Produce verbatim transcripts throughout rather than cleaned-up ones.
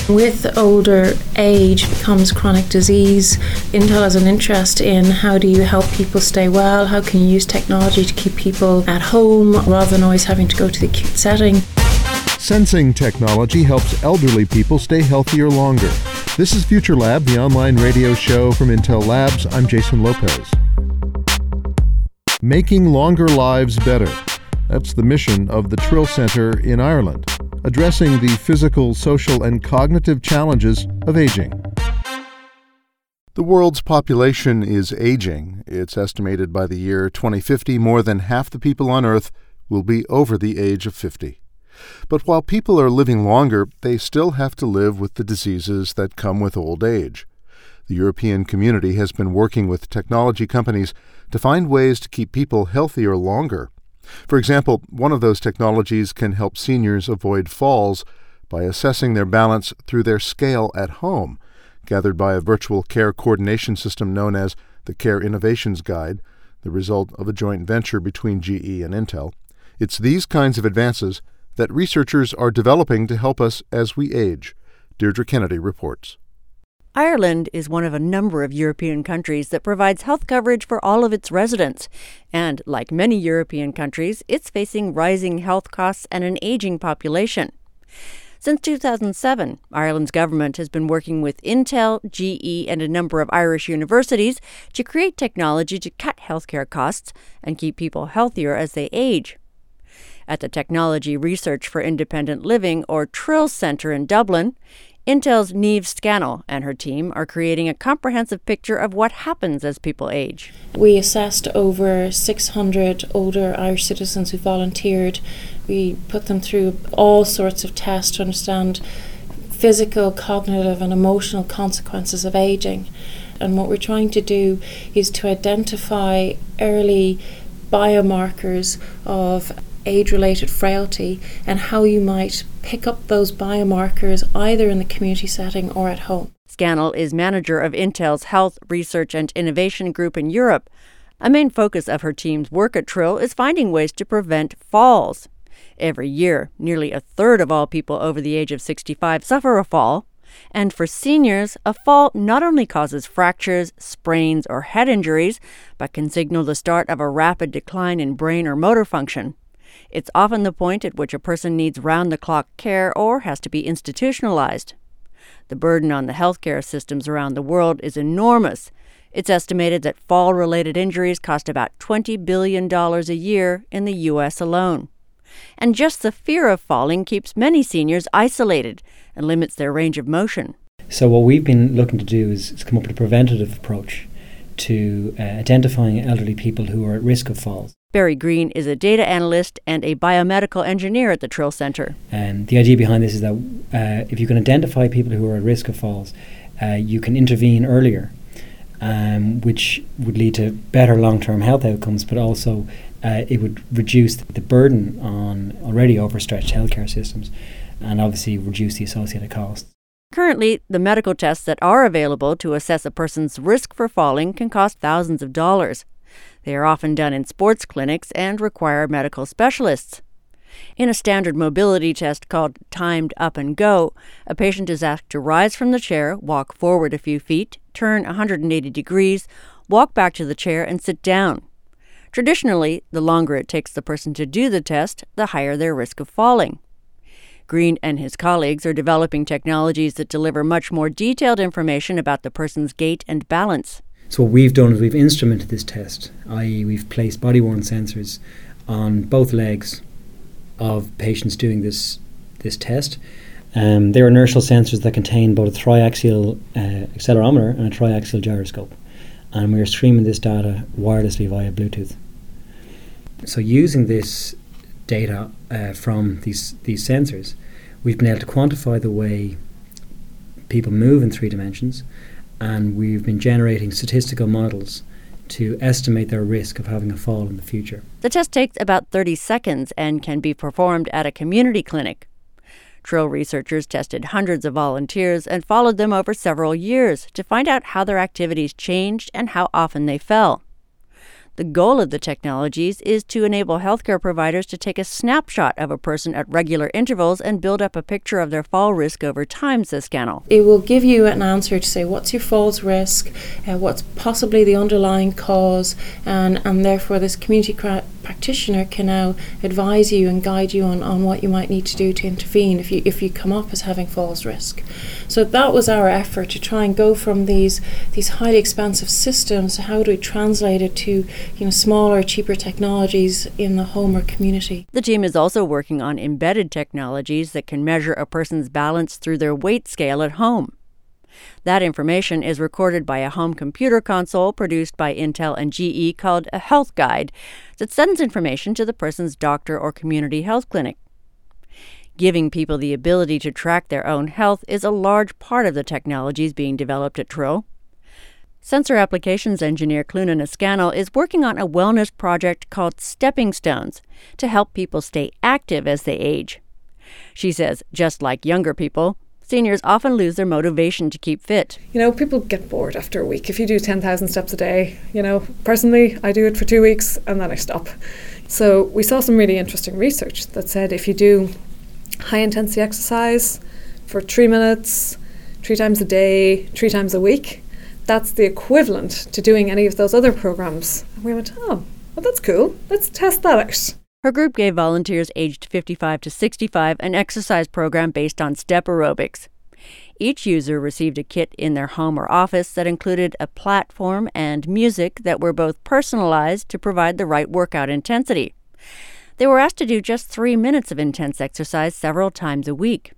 With older age becomes chronic disease. Intel has an interest in how do you help people stay well, how can you use technology to keep people at home rather than always having to go to the acute setting. Sensing technology helps elderly people stay healthier longer. This is Future Lab, the online radio show from Intel Labs. I'm Jason Lopez. Making longer lives better. That's the mission of the Trill Centre in Ireland, addressing the physical, social, and cognitive challenges of aging. The world's population is aging. It's estimated by the year twenty fifty, more than half the people on Earth will be over the age of fifty. But while people are living longer, they still have to live with the diseases that come with old age. The European community has been working with technology companies to find ways to keep people healthier longer. For example, one of those technologies can help seniors avoid falls by assessing their balance through their scale at home, gathered by a virtual care coordination system known as the Care Innovations Guide, the result of a joint venture between G E and Intel. It's these kinds of advances that researchers are developing to help us as we age. Deirdre Kennedy reports. Ireland is one of a number of European countries that provides health coverage for all of its residents. And like many European countries, it's facing rising health costs and an aging population. Since two thousand seven, Ireland's government has been working with Intel, G E, and a number of Irish universities to create technology to cut healthcare costs and keep people healthier as they age. At the Technology Research for Independent Living, or Trill Centre in Dublin, Intel's Niamh Scannell and her team are creating a comprehensive picture of what happens as people age. We assessed over six hundred older Irish citizens who volunteered. We put them through all sorts of tests to understand physical, cognitive and emotional consequences of aging. And what we're trying to do is to identify early biomarkers of age-related frailty and how you might pick up those biomarkers either in the community setting or at home. Scannell is manager of Intel's Health, Research and Innovation Group in Europe. A main focus of her team's work at Trill is finding ways to prevent falls. Every year, nearly a third of all people over the age of sixty-five suffer a fall. And for seniors, a fall not only causes fractures, sprains, or head injuries, but can signal the start of a rapid decline in brain or motor function. It's often the point at which a person needs round-the-clock care or has to be institutionalized. The burden on the healthcare systems around the world is enormous. It's estimated that fall-related injuries cost about twenty billion dollars a year in the U S alone. And just the fear of falling keeps many seniors isolated and limits their range of motion. So what we've been looking to do is, is come up with a preventative approach to uh, identifying elderly people who are at risk of falls. Barry Green is a data analyst and a biomedical engineer at the Trill Centre. And um, the idea behind this is that uh, if you can identify people who are at risk of falls, uh, you can intervene earlier, um, which would lead to better long-term health outcomes, but also uh, it would reduce the burden on already overstretched healthcare systems and obviously reduce the associated costs. Currently, the medical tests that are available to assess a person's risk for falling can cost thousands of dollars. They are often done in sports clinics and require medical specialists. In a standard mobility test called Timed Up and Go, a patient is asked to rise from the chair, walk forward a few feet, turn one hundred eighty degrees, walk back to the chair, and sit down. Traditionally, the longer it takes the person to do the test, the higher their risk of falling. Green and his colleagues are developing technologies that deliver much more detailed information about the person's gait and balance. So what we've done is we've instrumented this test, that is we've placed body-worn sensors on both legs of patients doing this this test. Um, they're inertial sensors that contain both a triaxial uh, accelerometer and a triaxial gyroscope. And we're streaming this data wirelessly via Bluetooth. So using this data uh, from these, these sensors, we've been able to quantify the way people move in three dimensions, and we've been generating statistical models to estimate their risk of having a fall in the future. The test takes about thirty seconds and can be performed at a community clinic. Trill researchers tested hundreds of volunteers and followed them over several years to find out how their activities changed and how often they fell. The goal of the technologies is to enable healthcare providers to take a snapshot of a person at regular intervals and build up a picture of their fall risk over time, says Scannell. It will give you an answer to say what's your falls risk, uh, what's possibly the underlying cause, and, and therefore this community cra- practitioner can now advise you and guide you on, on what you might need to do to intervene if you if you come up as having falls risk. So that was our effort, to try and go from these these highly expensive systems to how do we translate it to you know smaller, cheaper technologies in the home or community. The team is also working on embedded technologies that can measure a person's balance through their weight scale at home. That information is recorded by a home computer console produced by Intel and G E called a Health Guide that sends information to the person's doctor or community health clinic. Giving people the ability to track their own health is a large part of the technologies being developed at Trill. Sensor applications engineer Cluna Scannell is working on a wellness project called Stepping Stones to help people stay active as they age. She says, just like younger people, seniors often lose their motivation to keep fit. You know, people get bored after a week. If you do ten thousand steps a day, you know, personally, I do it for two weeks and then I stop. So we saw some really interesting research that said if you do high-intensity exercise for three minutes, three times a day, three times a week, that's the equivalent to doing any of those other programs. And we went, oh, well, that's cool. Let's test that out. Her group gave volunteers aged fifty-five to sixty-five an exercise program based on step aerobics. Each user received a kit in their home or office that included a platform and music that were both personalized to provide the right workout intensity. They were asked to do just three minutes of intense exercise several times a week.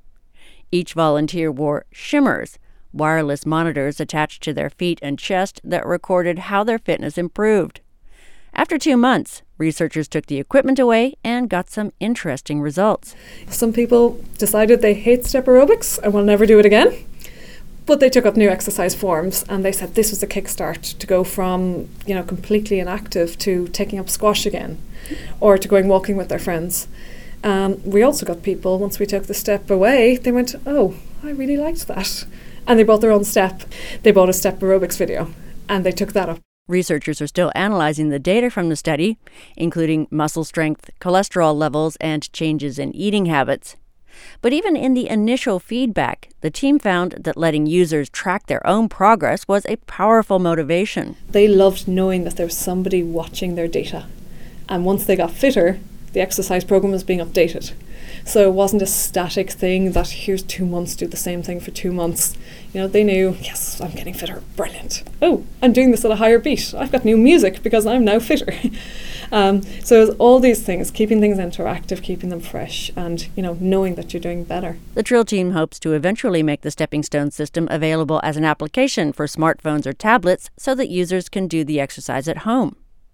Each volunteer wore shimmers, wireless monitors attached to their feet and chest that recorded how their fitness improved. After two months, researchers took the equipment away and got some interesting results. Some people decided they hate step aerobics and will never do it again. But they took up new exercise forms and they said this was a kickstart to go from, you know, completely inactive to taking up squash again or to going walking with their friends. Um, we also got people, once we took the step away, they went, oh, I really liked that. And they bought their own step. They bought a step aerobics video and they took that up. Researchers are still analyzing the data from the study, including muscle strength, cholesterol levels, and changes in eating habits. But even in the initial feedback, the team found that letting users track their own progress was a powerful motivation. They loved knowing that there was somebody watching their data. And once they got fitter, the exercise program was being updated. So it wasn't a static thing that here's two months, do the same thing for two months. You know, they knew, yes, I'm getting fitter, brilliant. Oh, I'm doing this at a higher beat. I've got new music because I'm now fitter. um, so it's all these things, keeping things interactive, keeping them fresh, and, you know, knowing that you're doing better. The Trill team hopes to eventually make the Stepping Stone system available as an application for smartphones or tablets so that users can do the exercise at home.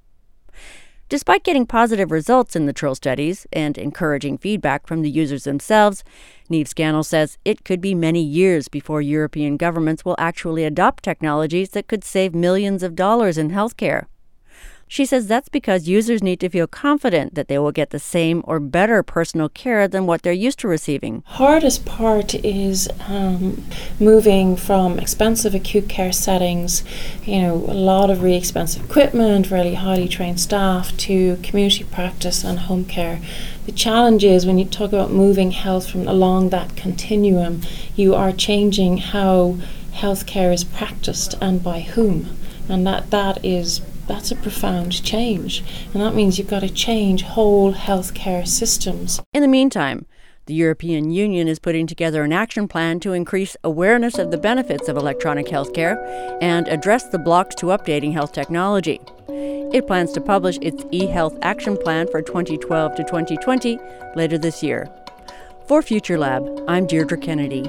Despite getting positive results in the Trill studies and encouraging feedback from the users themselves, Niamh Scannell says it could be many years before European governments will actually adopt technologies that could save millions of dollars in healthcare. She says that's because users need to feel confident that they will get the same or better personal care than what they're used to receiving. Hardest part is um, moving from expensive acute care settings, you know, a lot of really expensive equipment, really highly trained staff, to community practice and home care. The challenge is when you talk about moving health from along that continuum, you are changing how healthcare is practiced and by whom, and that that is That's a profound change, and that means you've got to change whole healthcare systems. In the meantime, the European Union is putting together an action plan to increase awareness of the benefits of electronic healthcare and address the blocks to updating health technology. It plans to publish its e-health action plan for twenty twelve to twenty twenty later this year. For Future Lab, I'm Deirdre Kennedy.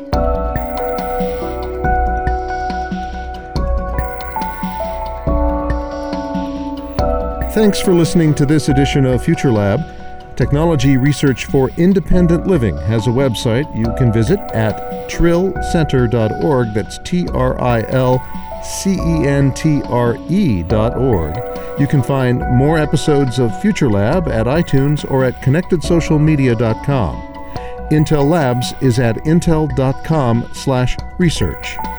Thanks for listening to this edition of Future Lab. Technology Research for Independent Living has a website you can visit at trill center dot org. That's T R I L C E N T R E dot org. You can find more episodes of Future Lab at iTunes or at connected social media dot com. Intel Labs is at intel dot com slash research.